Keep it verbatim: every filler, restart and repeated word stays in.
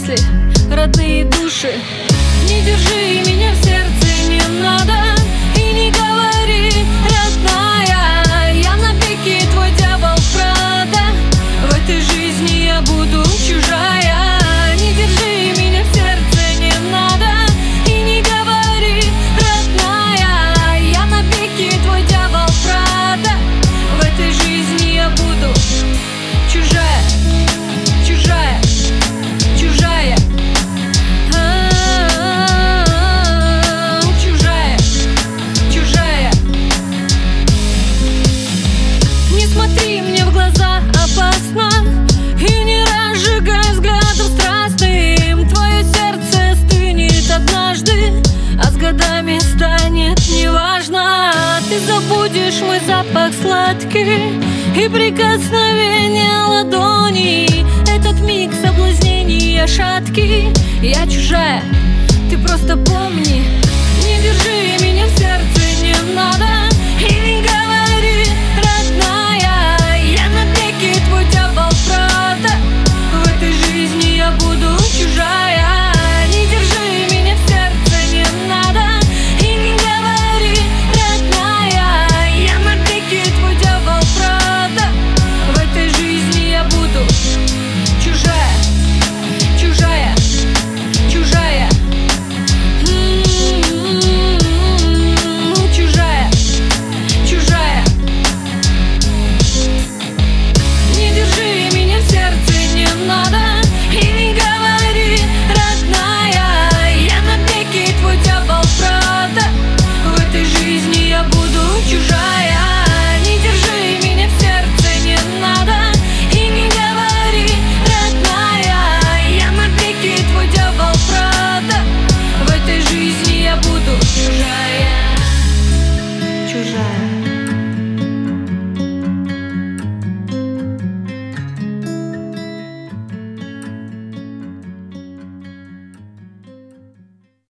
мысли, родные души. Не держи меня в сердце, не надо, и не говори, родная, я навеки твой дьявол, правда. В этой жизни я буду чужая. Не держи меня в сердце, не надо, и не говори, родная, я навеки твой дьявол, правда. В этой жизни я буду чужая, чужая, чужая. Чужая, чужая. Не смотри мне в глаза, опасно, и не разжигай взглядом страстным. Твое сердце стынет однажды, а с годами станет неважно. Ты забудешь мой запах сладкий и прикосновение ладони. Этот миг соблазнения шаткий. Я чужая, ты просто помни. Не держи меня в сердце, не надо, и не